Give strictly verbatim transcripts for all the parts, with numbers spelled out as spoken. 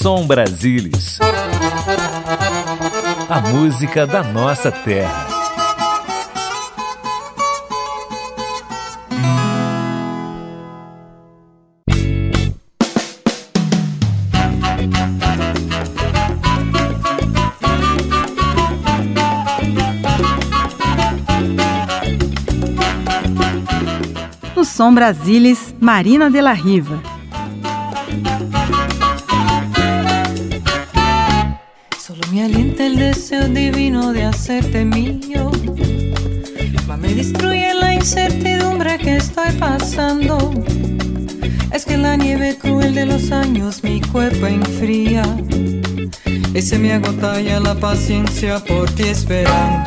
Som Brasilis. A música da nossa terra. No Som Brasilis, Marina de la Riva. Solo me alienta el deseo divino de hacerte mío, mas me destruye la incertidumbre que estoy pasando. Es que la nieve cruel de los años mi cuerpo enfría y se me agota ya la paciencia por ti esperando.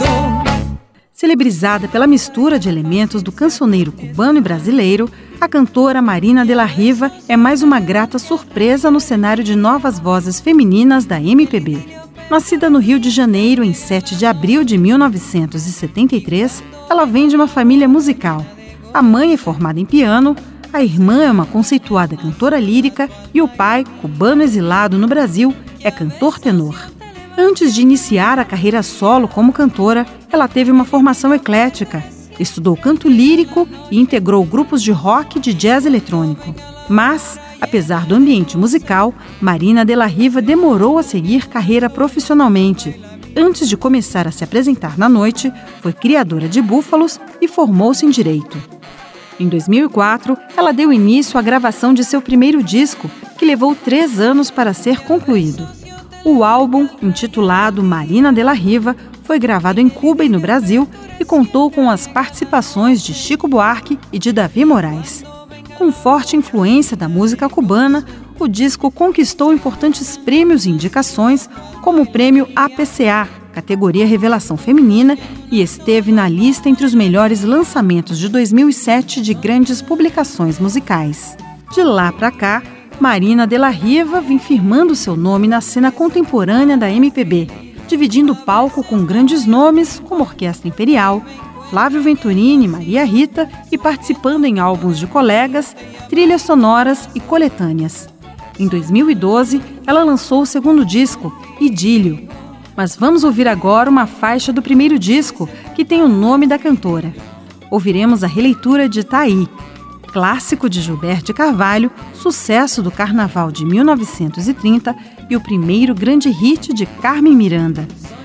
Celebrizada pela mistura de elementos do cancioneiro cubano e brasileiro, a cantora Marina de la Riva é mais uma grata surpresa no cenário de novas vozes femininas da M P B. Nascida no Rio de Janeiro em sete de abril de mil novecentos e setenta e três, ela vem de uma família musical. A mãe é formada em piano, a irmã é uma conceituada cantora lírica e o pai, cubano exilado no Brasil, é cantor tenor. Antes de iniciar a carreira solo como cantora, ela teve uma formação eclética. Estudou canto lírico e integrou grupos de rock e de jazz eletrônico. Mas, apesar do ambiente musical, Marina de la Riva demorou a seguir carreira profissionalmente. Antes de começar a se apresentar na noite, foi criadora de búfalos e formou-se em Direito. Em dois mil e quatro, ela deu início à gravação de seu primeiro disco, que levou três anos para ser concluído. O álbum, intitulado Marina de la Riva, foi gravado em Cuba e no Brasil e contou com as participações de Chico Buarque e de Davi Moraes. Com forte influência da música cubana, o disco conquistou importantes prêmios e indicações, como o prêmio A P C A, categoria Revelação Feminina, e esteve na lista entre os melhores lançamentos de dois mil e sete de grandes publicações musicais. De lá para cá, Marina de la Riva vem firmando seu nome na cena contemporânea da M P B, dividindo o palco com grandes nomes como Orquestra Imperial, Flávio Venturini, Maria Rita e participando em álbuns de colegas, trilhas sonoras e coletâneas. Em dois mil e doze, ela lançou o segundo disco, Idílio. Mas vamos ouvir agora uma faixa do primeiro disco, que tem o nome da cantora. Ouviremos a releitura de Taí, clássico de Gilberto de Carvalho, sucesso do Carnaval de mil novecentos e trinta e o primeiro grande hit de Carmen Miranda.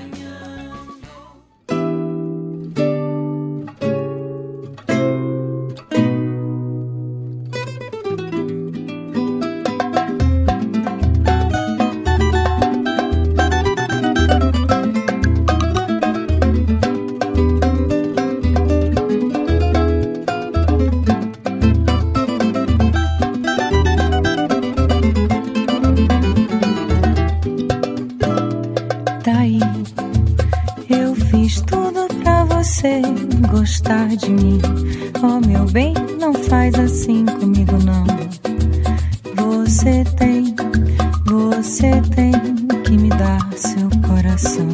Gostar de mim, oh meu bem, não faz assim comigo não. Você tem, você tem que me dar seu coração.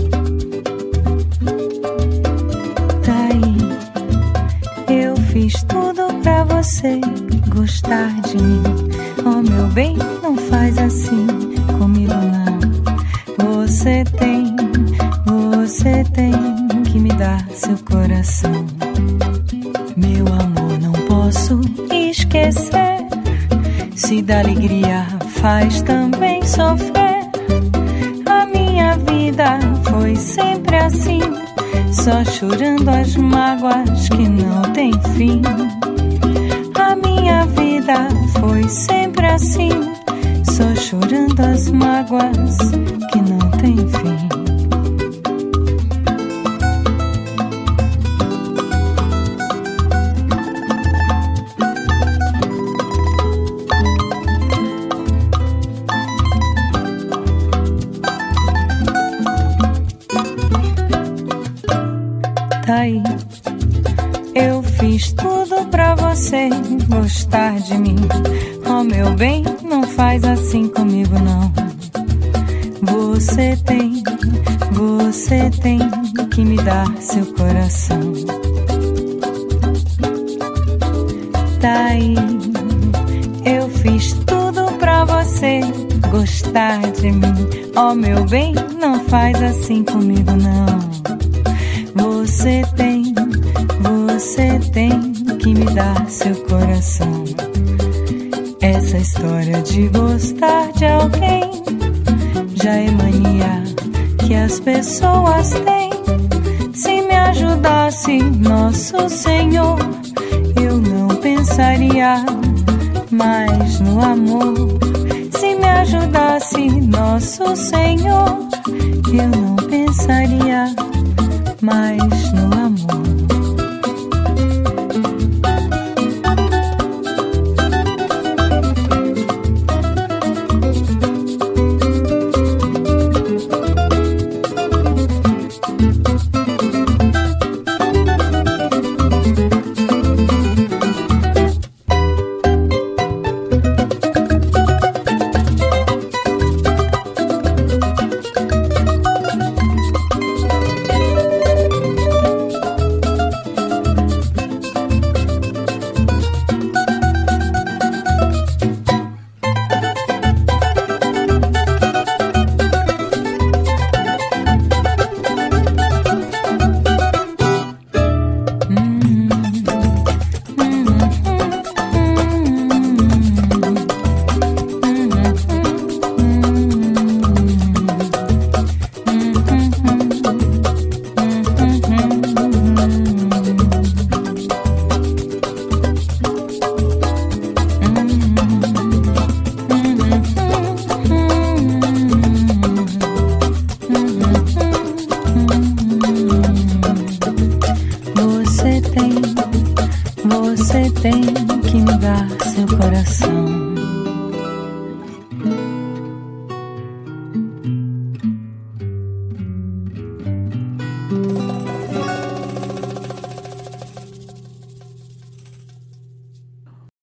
Tá aí, eu fiz tudo pra você gostar de mim. Oh meu bem, não faz assim comigo não. Você tem, você tem que me dar seu coração. Meu amor, não posso esquecer. Se da alegria faz também sofrer. A minha vida foi sempre assim, só chorando as mágoas que não tem fim. A minha vida foi sempre assim, só chorando as mágoas que não tem fim. Aí, eu fiz tudo pra você gostar de mim. Oh meu bem, não faz assim comigo não. Você tem, você tem que me dar seu coração. Tá aí, eu fiz tudo pra você você gostar de mim. Oh, meu bem, não faz assim comigo, não. Você tem, você tem que me dar seu coração. Essa história de gostar de alguém já é mania que as pessoas têm. Se me ajudasse Nosso Senhor, eu não pensaria mais no amor. Se me ajudasse Nosso Senhor, eu não pensaria mais no amor.